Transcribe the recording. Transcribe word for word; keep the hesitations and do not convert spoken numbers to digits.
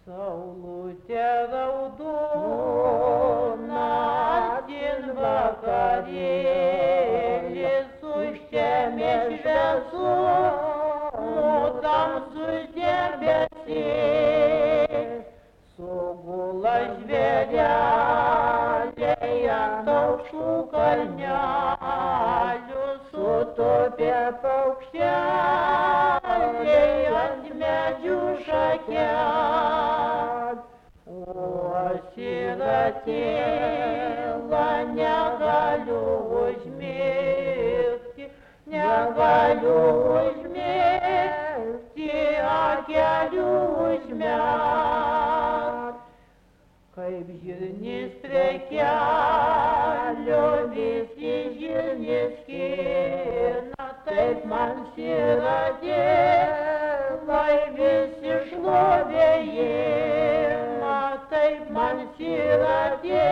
Saulutė raudona, din vakarėlis užtemė šviesu, tamsus debesiai, sugula žvėreliai ant aukštų kalnelių, sutopė paukšteliai ant medžių šakelės. Aš yra tyla, negaliu užmigti, negaliu užmigti, akelių užmerkt. Kaip žirnis prie kelio visi žirnis skina, taip man širdį lai visi šlovė ima, taip man širdį